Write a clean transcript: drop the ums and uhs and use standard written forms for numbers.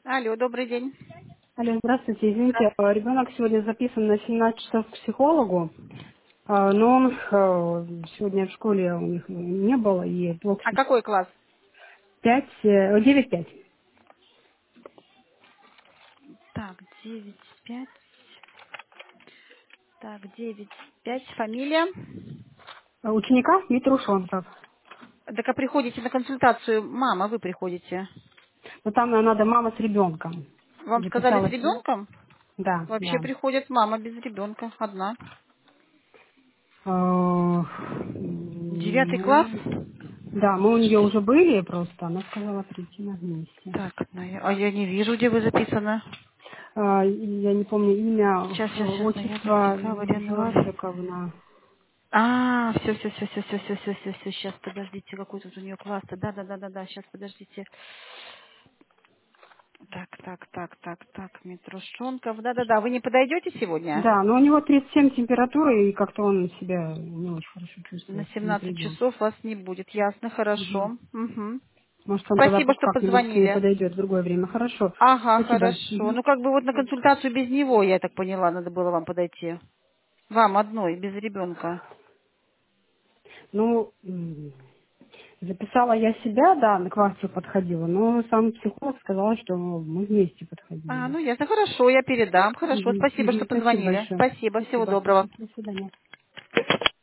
Алло, добрый день. Алло, здравствуйте. Извините, ребенок сегодня записан на 17 часов к психологу, но он сегодня в школе у них не было, и блок А какой класс? 5, 9-5. Так, 9-5. Так, 9-5. Фамилия? Ученика Митрушонков. Так, а приходите на консультацию, мама, вы приходите. Но там надо мама с ребенком. Вам сказали с Записалась. ребенком? Да, Вообще да. приходит мама без ребенка, одна. Девятый класс? Ну, да, мы у нее уже были просто, она сказала прийти на вместе. Так, а я не вижу, где вы записаны. Я не помню имя, Сейчас, ноябрь, отчество декабрь, январь. Жоржиковна. А, все, сейчас, подождите, какой тут у нее класс. Да, сейчас, подождите. Так, Митрушонков. Да, вы не подойдете сегодня? Да, но у него 37 температура, и как-то он себя не очень хорошо На чувствует, не 17 придет. часов вас не будет. Ясно, Мгм. хорошо. Мгм. Может, он тогда Спасибо, что как-нибудь к ней позвонили. подойдет в другое время. Хорошо. Ага, Спасибо. хорошо. Мгм. Ну, как бы вот на консультацию без него, я так поняла, надо было вам подойти. Вам одной, без ребенка. Ну, записала я себя, да, на квартиру подходила, но сам психолог сказал, что мы вместе подходили А, бы. ну ясно, хорошо, я передам. Хорошо, Мгм. спасибо, Мгм. что Спасибо позвонили. большое. Спасибо, всего Спасибо. доброго. До свидания.